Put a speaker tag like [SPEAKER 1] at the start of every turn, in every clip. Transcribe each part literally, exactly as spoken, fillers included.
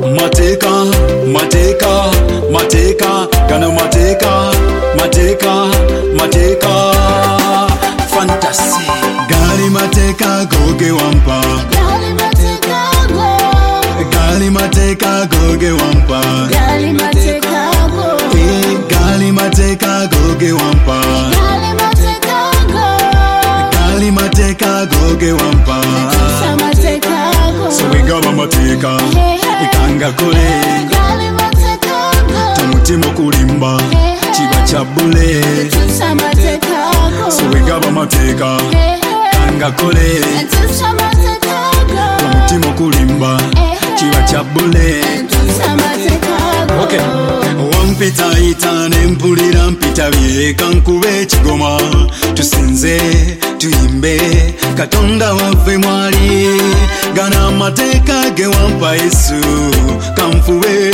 [SPEAKER 1] Mateka, mateka, mateka, gano mateka, mateka, mateka. Fantasy. Gali mateka goge wampa.
[SPEAKER 2] Gali mateka go.
[SPEAKER 1] Gali mateka goge wampa.
[SPEAKER 2] Gali mateka go.
[SPEAKER 1] Eh, gali mateka goge wampa.
[SPEAKER 2] Gali mateka go.
[SPEAKER 1] Gali mateka goge wampa.
[SPEAKER 2] Tusa mateka go.
[SPEAKER 1] So we go mateka.
[SPEAKER 2] Hey, hey.
[SPEAKER 1] Ikanga kole.
[SPEAKER 2] Gali mateka go.
[SPEAKER 1] Tamutimo kulimba.
[SPEAKER 2] Hey, hey.
[SPEAKER 1] Chiba chabule.
[SPEAKER 2] Tusa mateka go.
[SPEAKER 1] So we go mateka.
[SPEAKER 2] Hey, hey.
[SPEAKER 1] Ikanga kole.
[SPEAKER 2] Tusa mateka go.
[SPEAKER 1] Tamutimo kulimba.
[SPEAKER 2] Hey, hey.
[SPEAKER 1] Chiba chabule.
[SPEAKER 2] Tusa mateka go.
[SPEAKER 1] Okay. Wampita itane mpulira mpita byeka nkube kigoma tusinze tuyimbe Katonda waffe mwali gana amateeka ge wampa Yesu kanfube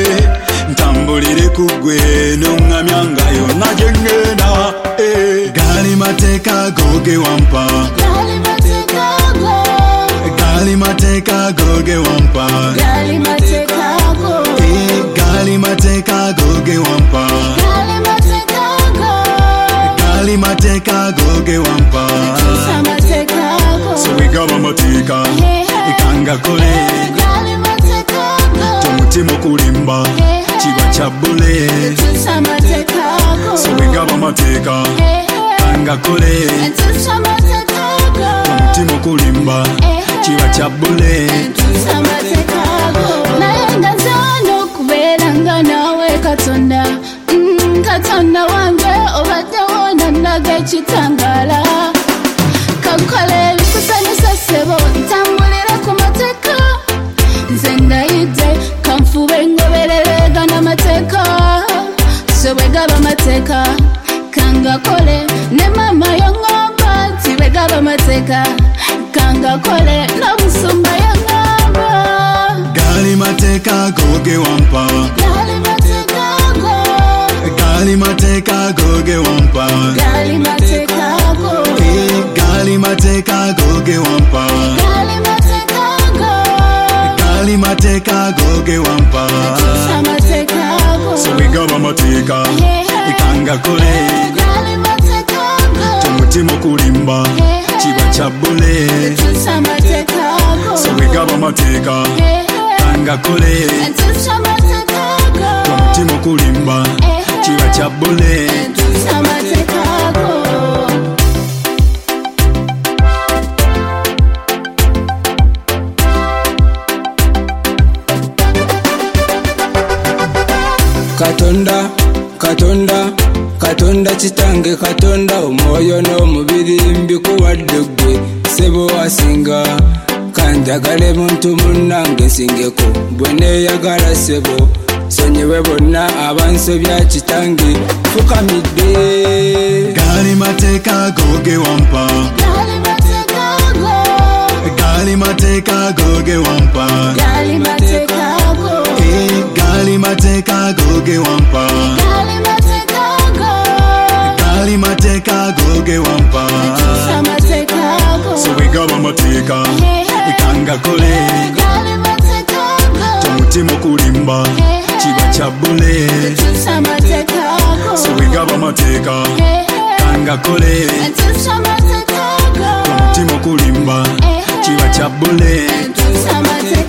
[SPEAKER 1] ntambulire kugwe n'oŋŋamya nga yonna gye ŋŋenda eh. Gali mateeka goge wampa
[SPEAKER 2] Gali mateka go.
[SPEAKER 1] Gali mateeka goge wampa
[SPEAKER 2] Gali mateka go.
[SPEAKER 1] eh. Gali mateeka goge wampa
[SPEAKER 2] Gali mateka go.
[SPEAKER 1] Gali mateeka goge wampa
[SPEAKER 2] Tusa mateka go.
[SPEAKER 1] So we go mateeka
[SPEAKER 2] Hey, hey.
[SPEAKER 1] ikanga kole
[SPEAKER 2] Gali mateka go.
[SPEAKER 1] Mutima kulimba
[SPEAKER 2] Hey, hey.
[SPEAKER 1] chiba chabule
[SPEAKER 2] Tusa mateka go.
[SPEAKER 1] So we go mateeka
[SPEAKER 2] Hey, hey.
[SPEAKER 1] ikanga kole
[SPEAKER 2] Tusa mateka go.
[SPEAKER 1] Mutima kulimba
[SPEAKER 2] Hey, hey.
[SPEAKER 1] chiba chabule
[SPEAKER 2] Tusa mateka go. Nayenga zano kubeera nga nawe Katonda. Mm, Katonda wange obadde wona ndaga ekitangala. Kankole ebikusanyusa ssebo ntambulira ku mateeka. Nze ndayidde kanfube ngoberere gana mateeka. So bwe gaba mateeka kangakole ne mama yaŋŋamba nti bwe gaba mateeka kangakole n'omusumba yaŋŋamba.
[SPEAKER 1] Gali mateeka goge wampa
[SPEAKER 2] Gali mateka go.
[SPEAKER 1] Gali mateeka goge wampa
[SPEAKER 2] Gali mateka go.
[SPEAKER 1] eh. Gali mateeka goge wampa
[SPEAKER 2] Gali mateka go.
[SPEAKER 1] Gali mateeka goge wampa
[SPEAKER 2] Tusa mateka go.
[SPEAKER 1] So we go mateeka
[SPEAKER 2] Hey, hey.
[SPEAKER 1] ikanga kole
[SPEAKER 2] Gali mateka go.
[SPEAKER 1] Mutima kulimba
[SPEAKER 2] Hey, hey.
[SPEAKER 1] chiba chabule
[SPEAKER 2] Tusa mateka go.
[SPEAKER 1] So we go mateeka
[SPEAKER 2] Hey, hey.
[SPEAKER 1] ikanga kole
[SPEAKER 2] Tusa mateka go.
[SPEAKER 1] Mutima kulimba
[SPEAKER 2] Hey, hey.
[SPEAKER 1] chiba chabule
[SPEAKER 2] Tusa mateka go.
[SPEAKER 3] Katonda, Katonda, Katonda kitange Katonda omwoyo n'omubiri mbikuwadde ggwe ssebo asinga kanjagale muntu munnange singeko bwe neeyagala ssebo sonyiwe bonna abansobya kitange fukamidde.
[SPEAKER 1] Gali mateeka goge wampa
[SPEAKER 2] Gali mateka go.
[SPEAKER 1] Gali mateeka goge wampa
[SPEAKER 2] Gali mateka go.
[SPEAKER 1] eh. Gali mateeka goge wampa
[SPEAKER 2] Gali mateka go.
[SPEAKER 1] Gali mateeka goge wampa
[SPEAKER 2] Tusa mateka go.
[SPEAKER 1] So we go mateeka
[SPEAKER 2] Hey, hey.
[SPEAKER 1] ikanga kole
[SPEAKER 2] Gali mateka go.
[SPEAKER 1] Mutima kulimba
[SPEAKER 2] Hey, hey.
[SPEAKER 1] chiba chabule
[SPEAKER 2] Tusa mateka go.
[SPEAKER 1] So we go mateeka
[SPEAKER 2] Hey, hey.
[SPEAKER 1] ikanga kole
[SPEAKER 2] Tusa mateka go.
[SPEAKER 1] Mutima kulimba
[SPEAKER 2] Hey, hey.
[SPEAKER 1] chiba chabule
[SPEAKER 2] Tusa mateka